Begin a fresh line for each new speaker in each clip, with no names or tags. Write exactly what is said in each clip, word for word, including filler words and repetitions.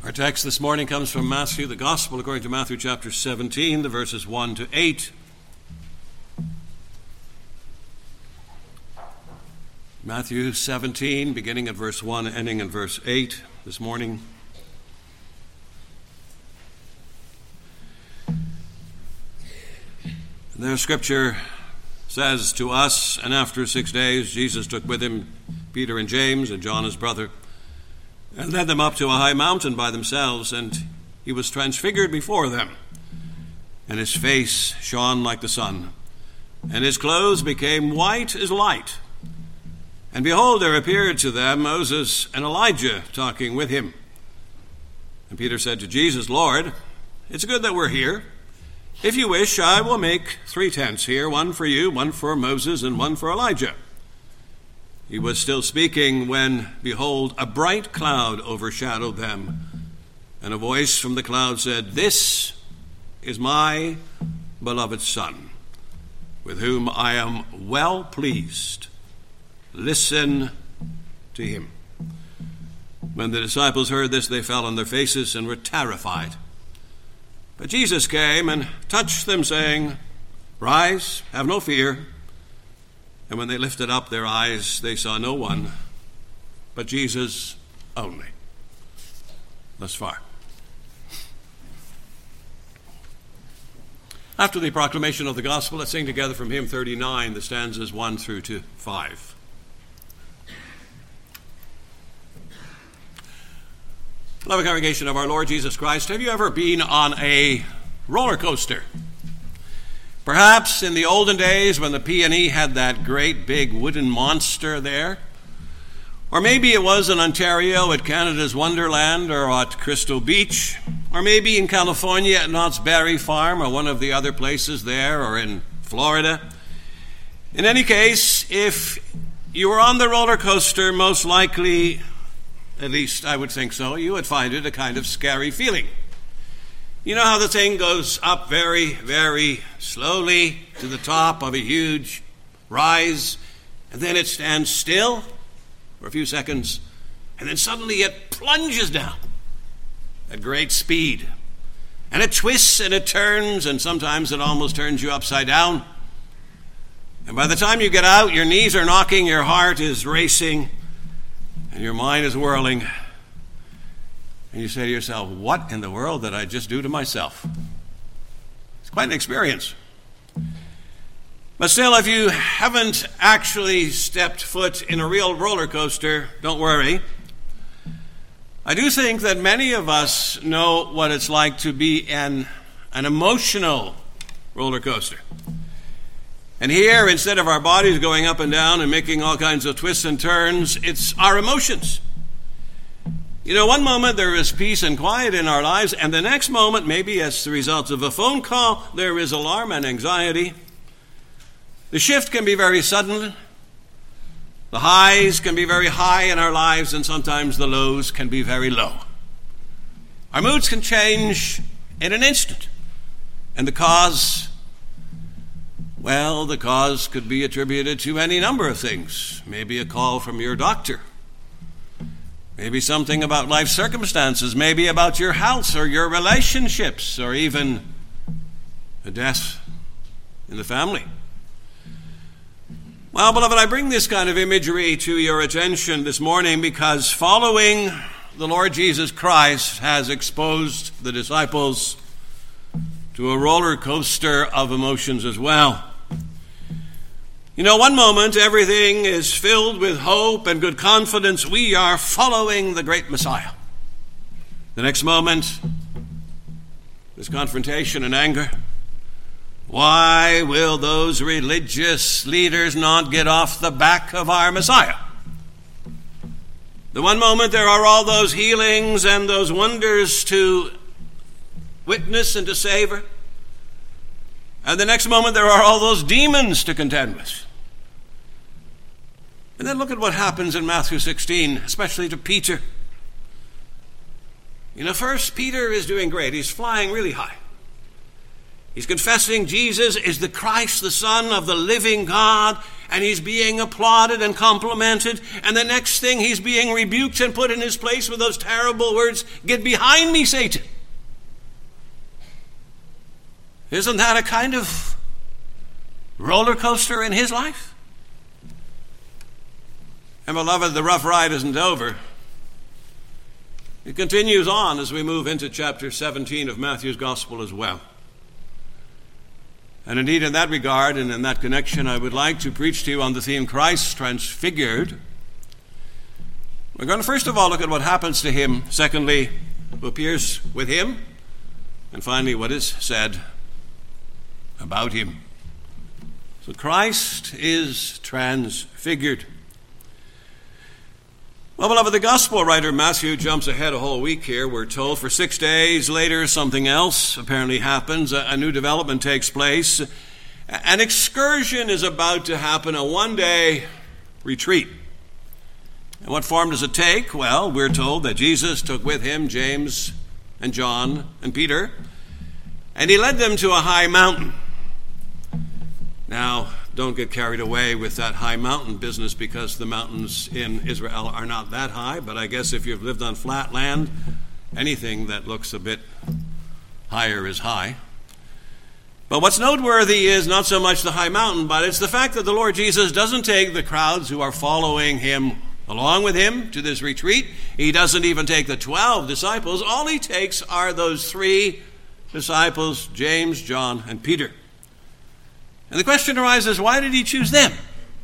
Our text this morning comes from Matthew, the Gospel according to Matthew chapter seventeen, the verses one to eight. Matthew seventeen, beginning at verse one, ending in verse eight this morning. Their scripture says to us, "And after six days Jesus took with him Peter and James and John his brother, and led them up to a high mountain by themselves, and he was transfigured before them. And his face shone like the sun, and his clothes became white as light. And behold, there appeared to them Moses and Elijah talking with him. And Peter said to Jesus, 'Lord, it's good that we're here. If you wish, I will make three tents here, one for you, one for Moses, and one for Elijah.' He was still speaking when, behold, a bright cloud overshadowed them. And a voice from the cloud said, 'This is my beloved Son, with whom I am well pleased. Listen to him.' When the disciples heard this, they fell on their faces and were terrified. But Jesus came and touched them, saying, 'Rise, have no fear.' And when they lifted up their eyes, they saw no one but Jesus only." Thus far. After the proclamation of the gospel, let's sing together from hymn thirty-nine, the stanzas one through to five. Beloved congregation of our Lord Jesus Christ, have you ever been on a roller coaster? Perhaps in the olden days when the P and E had that great big wooden monster there. Or maybe it was in Ontario at Canada's Wonderland or at Crystal Beach. Or maybe in California at Knott's Berry Farm or one of the other places there, or in Florida. In any case, if you were on the roller coaster, most likely, at least I would think so, you would find it a kind of scary feeling. You know how the thing goes up very, very slowly to the top of a huge rise, and then it stands still for a few seconds, and then suddenly it plunges down at great speed. And it twists and it turns, and sometimes it almost turns you upside down. And by the time you get out, your knees are knocking, your heart is racing, and your mind is whirling. And you say to yourself, what in the world did I just do to myself? It's quite an experience. But still, if you haven't actually stepped foot in a real roller coaster, don't worry. I do think that many of us know what it's like to be an, an emotional roller coaster. And here, instead of our bodies going up and down and making all kinds of twists and turns, it's our emotions. You know, one moment there is peace and quiet in our lives, and the next moment, maybe as the result of a phone call, there is alarm and anxiety. The shift can be very sudden. The highs can be very high in our lives, and sometimes the lows can be very low. Our moods can change in an instant. And the cause, well, the cause could be attributed to any number of things. Maybe a call from your doctor. Maybe something about life circumstances, maybe about your health or your relationships, or even a death in the family. Well, beloved, I bring this kind of imagery to your attention this morning because following the Lord Jesus Christ has exposed the disciples to a roller coaster of emotions as well. You know, one moment everything is filled with hope and good confidence. We are following the great Messiah. The next moment, there's confrontation and anger. Why will those religious leaders not get off the back of our Messiah? The one moment there are all those healings and those wonders to witness and to savor. And the next moment there are all those demons to contend with. And then look at what happens in Matthew sixteen, especially to Peter. You know, first, Peter is doing great. He's flying really high. He's confessing Jesus is the Christ, the Son of the living God. and he's being applauded and complimented, and the next thing he's being rebuked and put in his place with those terrible words, "Get behind me, Satan." Isn't that a kind of roller coaster in his life? And beloved, the rough ride isn't over. It continues on as we move into chapter seventeen of Matthew's Gospel as well. And indeed, in that regard and in that connection, I would like to preach to you on the theme Christ Transfigured. We're going to first of all look at what happens to him. Secondly, who appears with him. And finally, what is said about him. So Christ is transfigured. Well, beloved, the gospel writer Matthew jumps ahead a whole week here. We're told for six days later something else apparently happens. A, a new development takes place. An excursion is about to happen, a one-day retreat. And what form does it take? Well, we're told that Jesus took with him James and John and Peter, and he led them to a high mountain. Now, don't get carried away with that high mountain business, because the mountains in Israel are not that high. But I guess if you've lived on flat land, anything that looks a bit higher is high. But what's noteworthy is not so much the high mountain, but it's the fact that the Lord Jesus doesn't take the crowds who are following him along with him to this retreat. He doesn't even take the twelve disciples. All he takes are those three disciples, James, John, and Peter. And the question arises, why did he choose them?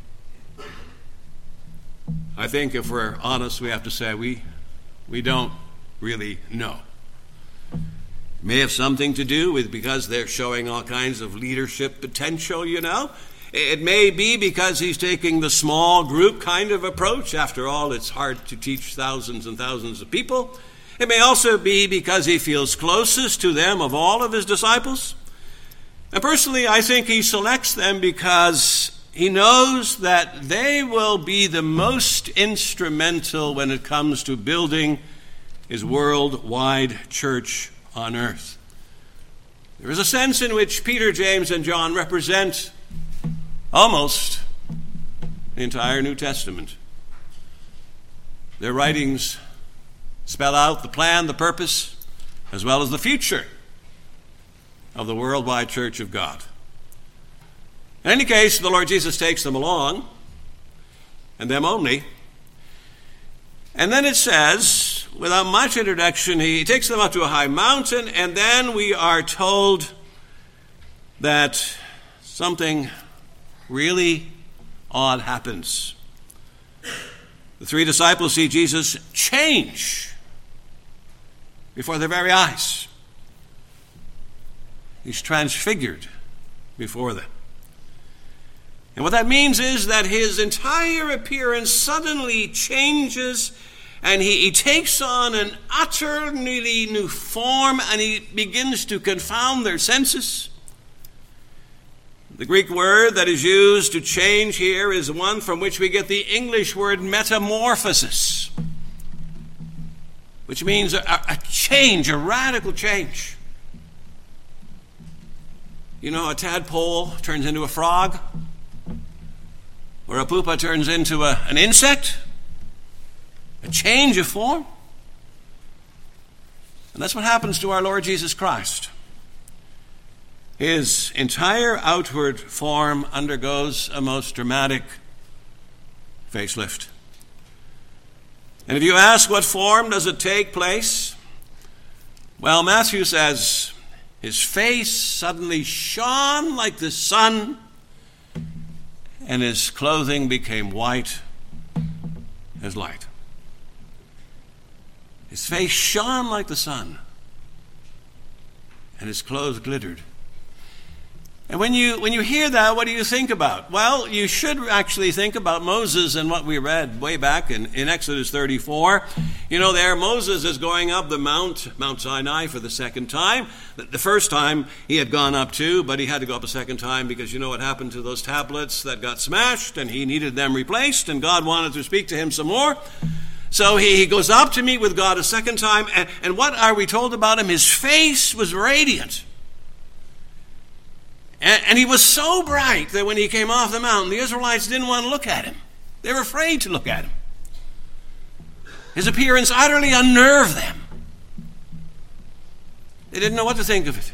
I think if we're honest, we have to say we, we don't really know. It may have something to do with because they're showing all kinds of leadership potential, you know. It may be because he's taking the small group kind of approach. After all, it's hard to teach thousands and thousands of people. It may also be because he feels closest to them of all of his disciples. And personally, I think he selects them because he knows that they will be the most instrumental when it comes to building his worldwide church on earth. There is a sense in which Peter, James, and John represent almost the entire New Testament. Their writings spell out the plan, the purpose, as well as the future of the worldwide church of God. In any case, the Lord Jesus takes them along, and them only. And then it says, without much introduction, he takes them up to a high mountain, and then we are told that something really odd happens. The three disciples see Jesus change before their very eyes. He's transfigured before them. And what that means is that his entire appearance suddenly changes, and he, he takes on an utterly new form, and he begins to confound their senses. The Greek word that is used to change here is one from which we get the English word metamorphosis, which means a, a change, a radical change. You know, a tadpole turns into a frog, or a pupa turns into a, an insect, a change of form. And that's what happens to our Lord Jesus Christ. His entire outward form undergoes a most dramatic facelift. And if you ask what form does it take place, well, Matthew says his face suddenly shone like the sun, and his clothing became white as light. His face shone like the sun, and his clothes glittered. And when you when you hear that, what do you think about? Well, you should actually think about Moses and what we read way back in, in Exodus thirty-four. You know, there Moses is going up the Mount, Mount Sinai for the second time. The, the first time he had gone up too, but he had to go up a second time because you know what happened to those tablets that got smashed, and he needed them replaced, and God wanted to speak to him some more. So he, he goes up to meet with God a second time, and, and what are we told about him? His face was radiant. And, and he was so bright that when he came off the mountain, the Israelites didn't want to look at him. They were afraid to look at him. His appearance utterly unnerved them. They didn't know what to think of it.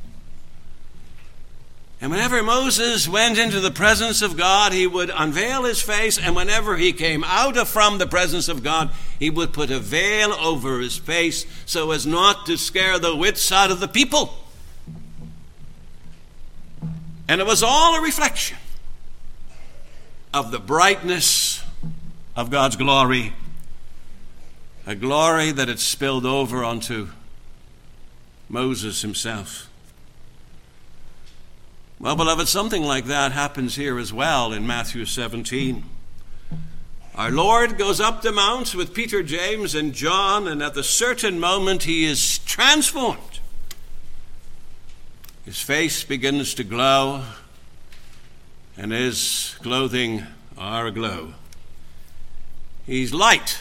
And whenever Moses went into the presence of God, he would unveil his face, and whenever he came out of from the presence of God, he would put a veil over his face so as not to scare the wits out of the people. And it was all a reflection of the brightness of God's glory, a glory that had spilled over onto Moses himself. Well, beloved, something like that happens here as well in Matthew seventeen. Our Lord goes up the mount with Peter, James, and John, and at the certain moment he is transformed. His face begins to glow, and his clothing are aglow. He's light,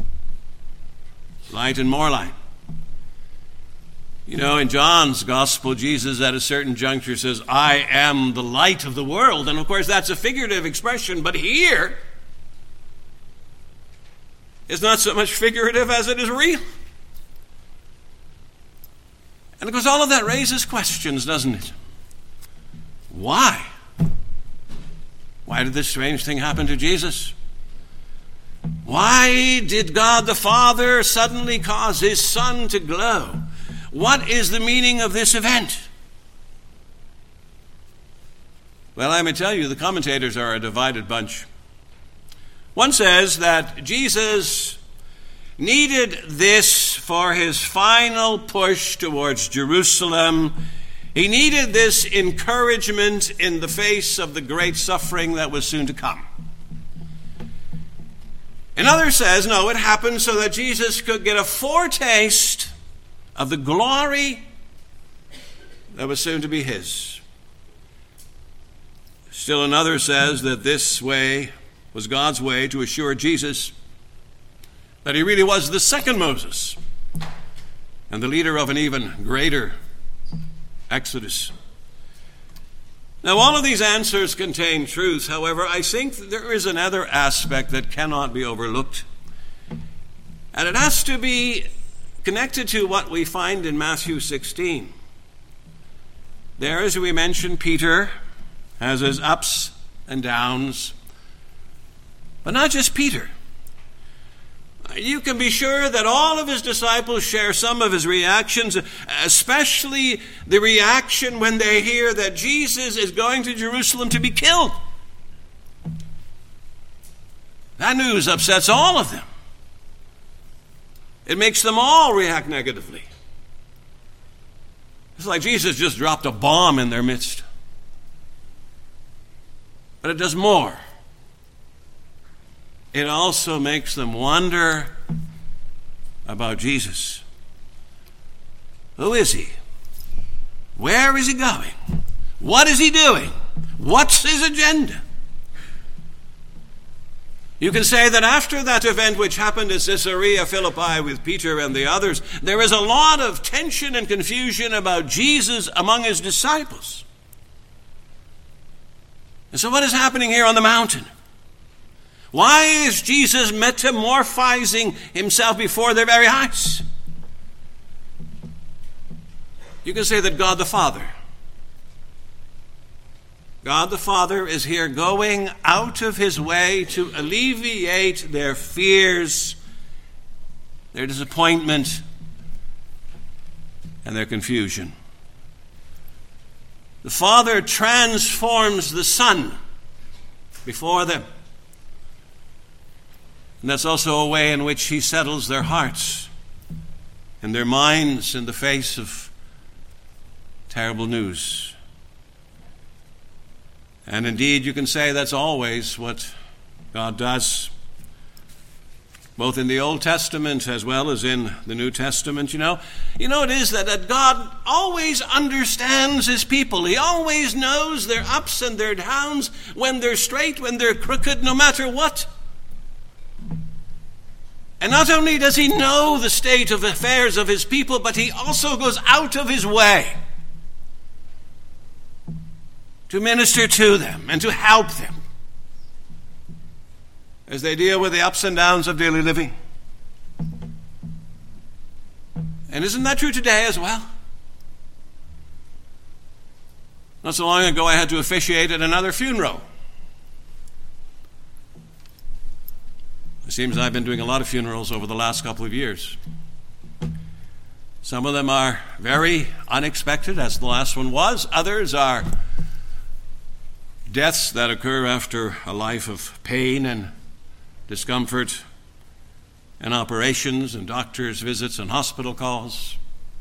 light and more light. You know, in John's gospel, Jesus at a certain juncture says, I am the light of the world. And of course, that's a figurative expression, but here, it's not so much figurative as it is real. And of course, all of that raises questions, doesn't it? Why? Why did this strange thing happen to Jesus? Why did God the Father suddenly cause his Son to glow? What is the meaning of this event? Well, I may tell you, the commentators are a divided bunch. One says that Jesus needed this for his final push towards Jerusalem. He needed this encouragement in the face of the great suffering that was soon to come. Another says, no, it happened so that Jesus could get a foretaste of the glory that was soon to be his. Still another says that this way was God's way to assure Jesus that he really was the second Moses and the leader of an even greater Exodus. Now, all of these answers contain truth. However, I think there is another aspect that cannot be overlooked, and it has to be connected to what we find in Matthew sixteen. There, as we mentioned, Peter has his ups and downs, but not just Peter. You can be sure that all of his disciples share some of his reactions, especially the reaction when they hear that Jesus is going to Jerusalem to be killed. That news upsets all of them. It makes them all react negatively. It's like Jesus just dropped a bomb in their midst. But it does more. It also makes them wonder about Jesus. Who is he? Where is he going? What is he doing? What's his agenda? You can say that after that event which happened at Caesarea Philippi with Peter and the others, there is a lot of tension and confusion about Jesus among his disciples. And so what is happening here on the mountain? Why is Jesus metamorphizing himself before their very eyes? You can say that God the Father, God the Father is here going out of his way to alleviate their fears, their disappointment, and their confusion. The Father transforms the Son before them. And that's also a way in which he settles their hearts and their minds in the face of terrible news. And indeed, you can say that's always what God does, both in the Old Testament as well as in the New Testament. You know, you know it is that, that God always understands his people. He always knows their ups and their downs, when they're straight, when they're crooked, no matter what. And not only does he know the state of affairs of his people, but he also goes out of his way to minister to them and to help them as they deal with the ups and downs of daily living. And isn't that true today as well? Not so long ago, I had to officiate at another funeral. It seems I've been doing a lot of funerals over the last couple of years. Some of them are very unexpected, as the last one was. Others are deaths that occur after a life of pain and discomfort and operations and doctors' visits and hospital calls.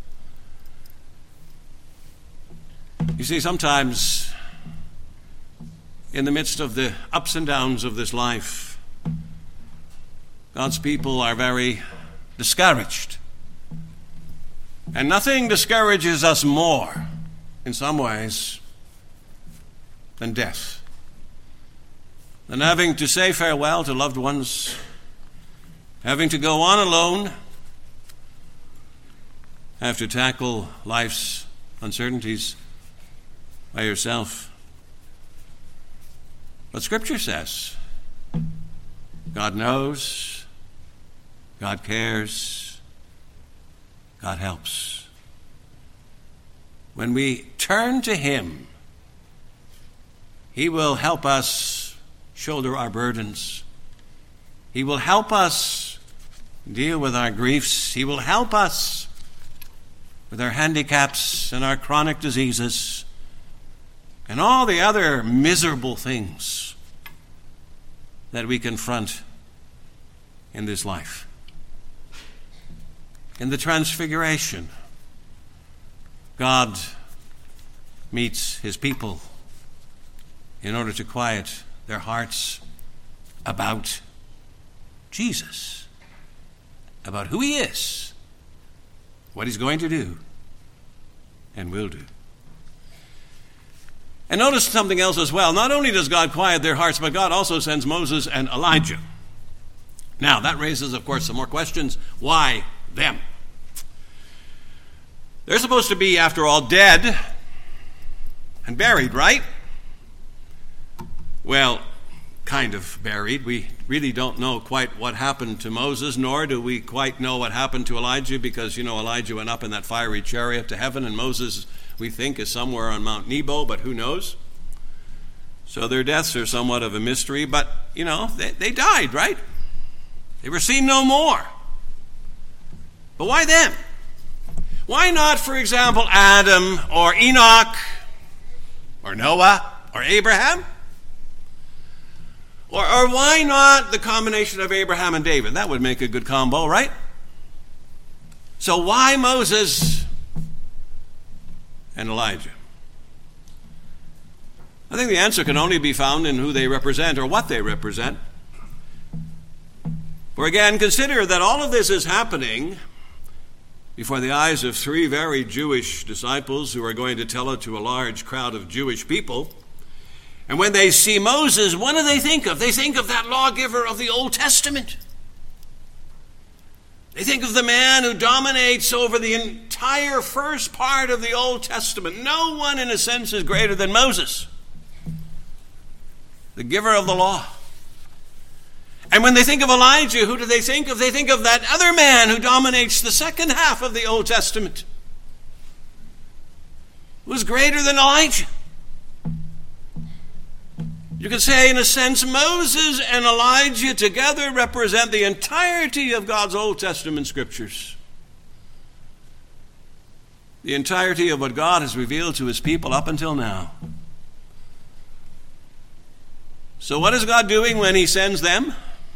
You see, sometimes in the midst of the ups and downs of this life, God's people are very discouraged. And nothing discourages us more, in some ways, than death. Than having to say farewell to loved ones, having to go on alone, have to tackle life's uncertainties by yourself. But Scripture says, God knows, God cares, God helps. When we turn to Him, He will help us shoulder our burdens. He will help us deal with our griefs. He will help us with our handicaps and our chronic diseases and all the other miserable things that we confront in this life. In the Transfiguration, God meets His people in order to quiet their hearts about Jesus, about who He is, what He's going to do and will do. And notice something else as well. Not only does God quiet their hearts, but God also sends Moses and Elijah. Now, that raises, of course, some more questions. Why them? They're supposed to be, after all, dead and buried, right? Well, kind of buried. We really don't know quite what happened to Moses, nor do we quite know what happened to Elijah, because, you know, Elijah went up in that fiery chariot to heaven, and Moses, we think, is somewhere on Mount Nebo, but who knows? So their deaths are somewhat of a mystery, but, you know, they, they died, right? They were seen no more. But why them? Why not, for example, Adam or Enoch or Noah or Abraham? Or, or why not the combination of Abraham and David? That would make a good combo, right? So why Moses and Elijah? I think the answer can only be found in who they represent or what they represent. For again, consider that all of this is happening before the eyes of three very Jewish disciples who are going to tell it to a large crowd of Jewish people. And when they see Moses, what do they think of? They think of that lawgiver of the Old Testament. They think of the man who dominates over the entire first part of the Old Testament. No one, in a sense, is greater than Moses, the giver of the law. And when they think of Elijah, who do they think of? They think of that other man who dominates the second half of the Old Testament, who's greater than Elijah. You could say, in a sense, Moses and Elijah together represent the entirety of God's Old Testament scriptures. The entirety of what God has revealed to His people up until now. So what is God doing when He sends them?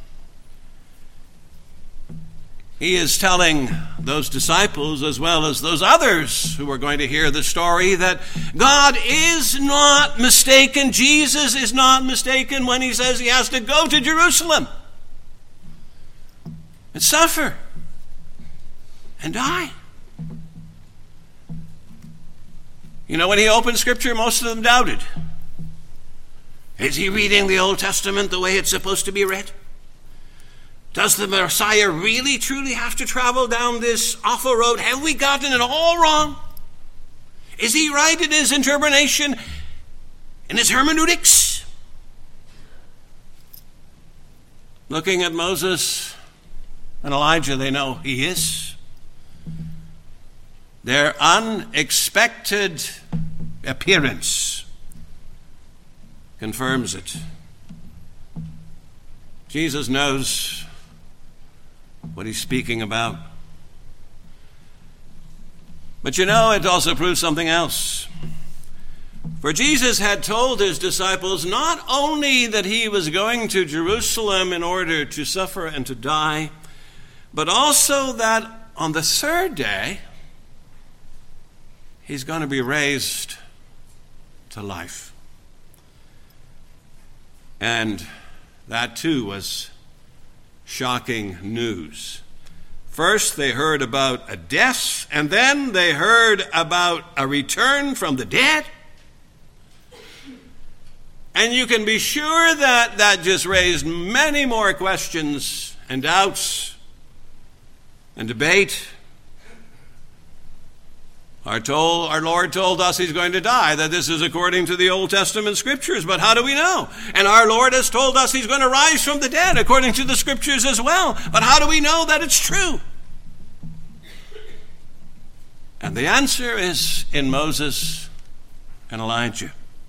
He is telling those disciples, as well as those others who are going to hear the story, that God is not mistaken. Jesus is not mistaken when He says He has to go to Jerusalem and suffer and die. You know, when He opened Scripture, most of them doubted. Is He reading the Old Testament the way it's supposed to be read? Does the Messiah really, truly have to travel down this awful road? Have we gotten it all wrong? Is He right in His interpretation? in his hermeneutics. Looking at Moses and Elijah, they know he is. Their unexpected appearance confirms it. Jesus knows what he's speaking about. But you know, it also proves something else. For Jesus had told his disciples not only that he was going to Jerusalem in order to suffer and to die, but also that on the third day, he's going to be raised to life. And that too was shocking news. First, they heard about a death, and then they heard about a return from the dead. And you can be sure that that just raised many more questions and doubts and debate. Our, told, our Lord told us he's going to die, that this is according to the Old Testament scriptures, but how do we know? And our Lord has told us he's going to rise from the dead according to the scriptures as well, but how do we know that it's true? And the answer is in Moses and Elijah.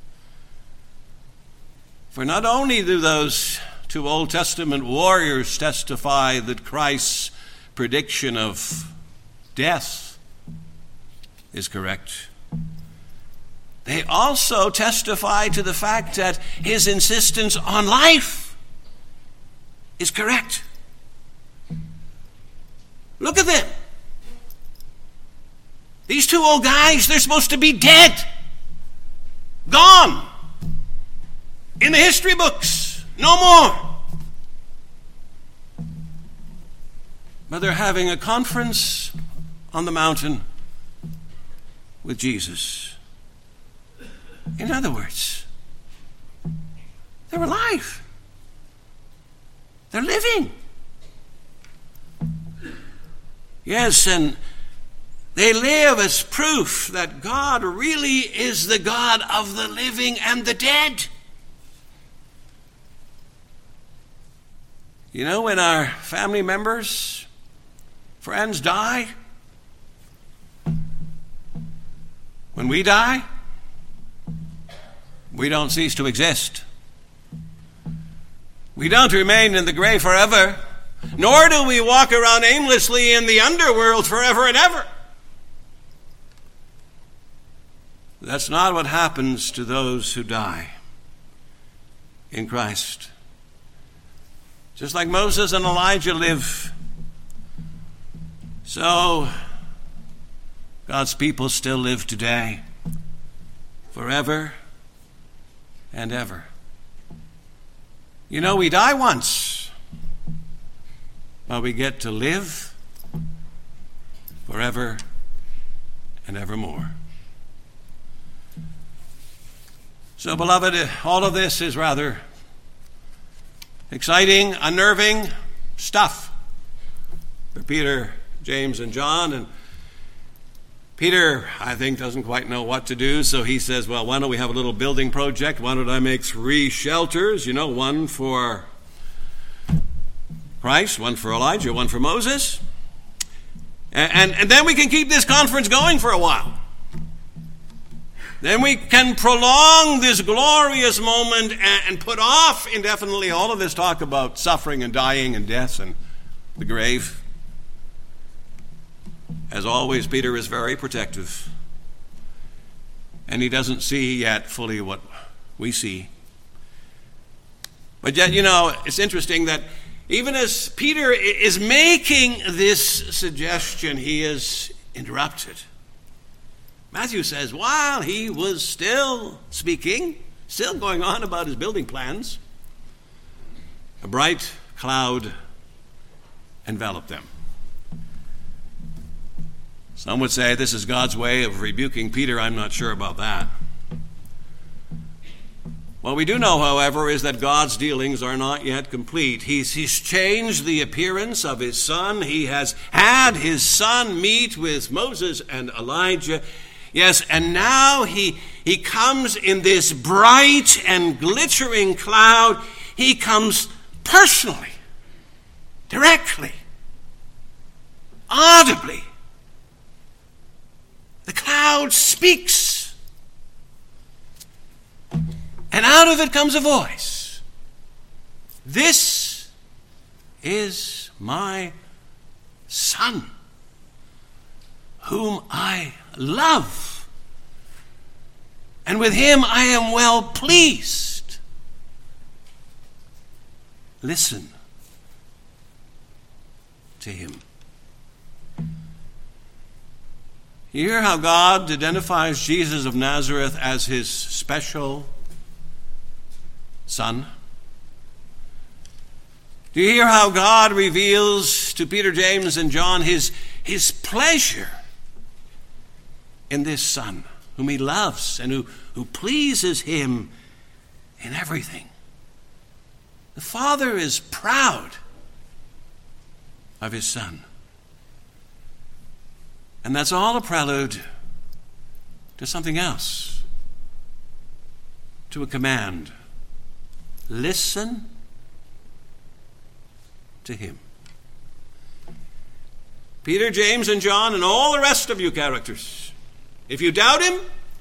For not only do those two Old Testament warriors testify that Christ's prediction of death is correct, they also testify to the fact that his insistence on life is correct. Look at them. These two old guys, they're supposed to be dead, gone, in the history books, no more. But they're having a conference on the mountain with Jesus. In other words, they're alive. They're living. Yes, and they live as proof that God really is the God of the living and the dead. You know, when our family members, friends die, when we die, we don't cease to exist. We don't remain in the grave forever, nor do we walk around aimlessly in the underworld forever and ever. That's not what happens to those who die in Christ. Just like Moses and Elijah live, so God's people still live today, forever and ever. You know, we die once, but we get to live forever and evermore. So, beloved, all of this is rather exciting, unnerving stuff for Peter, James, and John. And Peter, I think, doesn't quite know what to do, so he says, well, why don't we have a little building project? Why don't I make three shelters? You know, one for Christ, one for Elijah, one for Moses. And, and, and then we can keep this conference going for a while. Then we can prolong this glorious moment and, and put off indefinitely all of this talk about suffering and dying and death and the grave. As always, Peter is very protective. And he doesn't see yet fully what we see. But yet, you know, it's interesting that even as Peter is making this suggestion, he is interrupted. Matthew says, while he was still speaking, still going on about his building plans, a bright cloud enveloped them. Some would say this is God's way of rebuking Peter. I'm not sure about that. What we do know, however, is that God's dealings are not yet complete. He's, he's changed the appearance of his son. He has had his son meet with Moses and Elijah. Yes, and now he, he comes in this bright and glittering cloud. He comes personally, directly, audibly. The cloud speaks, and out of it comes a voice. This is my Son, whom I love, and with him I am well pleased. Listen to him. You hear how God identifies Jesus of Nazareth as his special Son? Do you hear how God reveals to Peter, James, and John his, his pleasure in this Son, whom he loves and who, who pleases him in everything? The Father is proud of his Son. And that's all a prelude to something else, to a command. Listen to him. Peter, James, and John, and all the rest of you characters, if you doubt him,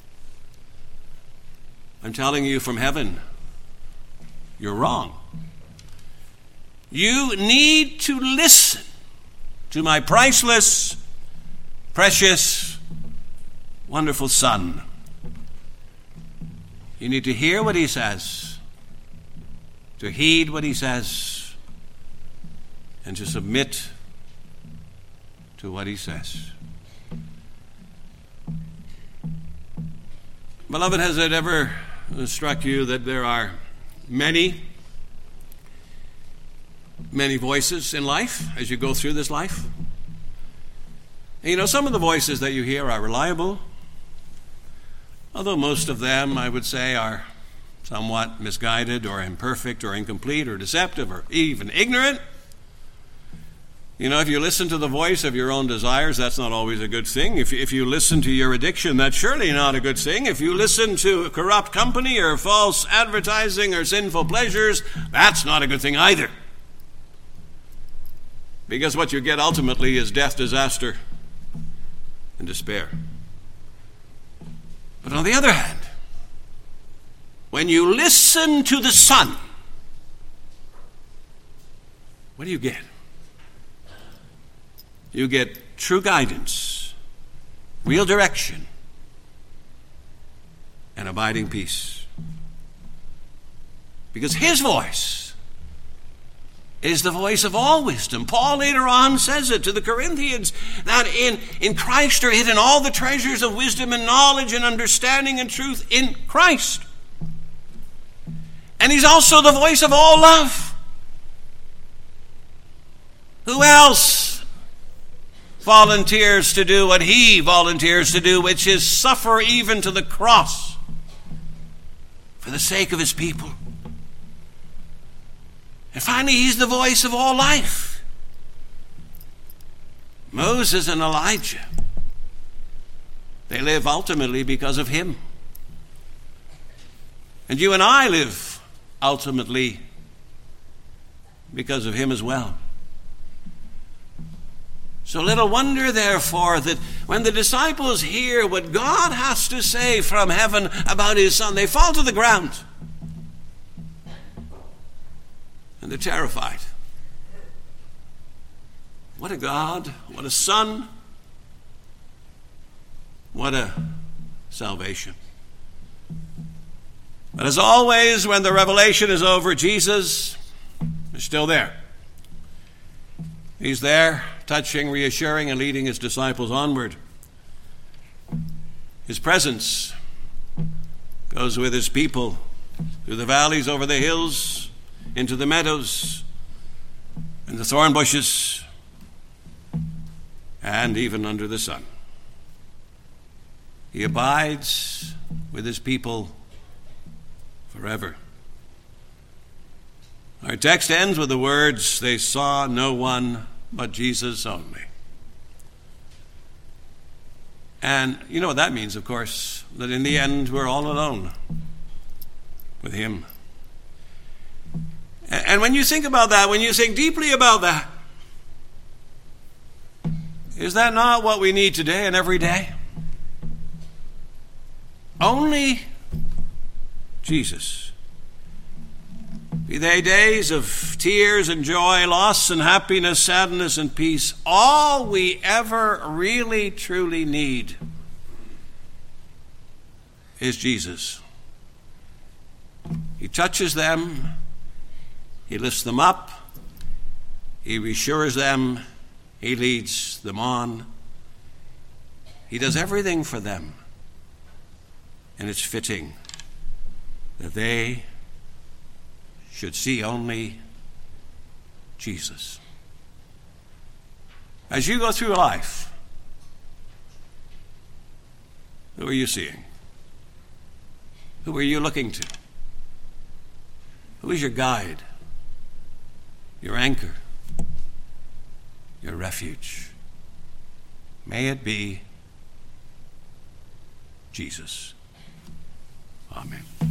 I'm telling you from heaven, you're wrong. You need to listen to my priceless, precious, wonderful Son. You need to hear what he says, to heed what he says, and to submit to what he says. Beloved, has it ever struck you that there are many, many voices in life as you go through this life? And you know, some of the voices that you hear are reliable, although most of them, I would say, are somewhat misguided or imperfect or incomplete or deceptive or even ignorant. You know, if you listen to the voice of your own desires, that's not always a good thing. If, if you listen to your addiction, that's surely not a good thing. If you listen to corrupt company or false advertising or sinful pleasures, that's not a good thing either. Because what you get ultimately is death, disaster, and despair. But on the other hand, when you listen to the Son, what do you get? You get true guidance, real direction, and abiding peace. Because his voice is the voice of all wisdom. Paul later on says it to the Corinthians, that in, in Christ are hidden all the treasures of wisdom and knowledge and understanding and truth in Christ. And he's also the voice of all love. Who else volunteers to do what he volunteers to do, which is suffer even to the cross for the sake of his people? And finally, he's the voice of all life. Moses and Elijah, they live ultimately because of him. And you and I live ultimately because of him as well. So little wonder, therefore, that when the disciples hear what God has to say from heaven about his Son, they fall to the ground. And they're terrified. What a God, what a Son, what a salvation. But as always, when the revelation is over, Jesus is still there. He's there, touching, reassuring, and leading his disciples onward. His presence goes with his people through the valleys, over the hills, into the meadows, and the thorn bushes, and even under the sun. He abides with his people forever. Our text ends with the words, "They saw no one but Jesus only." And you know what that means, of course, that in the end we're all alone with him. And when you think about that, when you think deeply about that, is that not what we need today and every day? Only Jesus. Be they days of tears and joy, loss and happiness, sadness and peace, all we ever really truly need is Jesus. He touches them, he lifts them up, he reassures them, he leads them on. He does everything for them. And it's fitting that they should see only Jesus. As you go through life, who are you seeing? Who are you looking to? Who is your guide, your anchor, your refuge? May it be Jesus. Amen.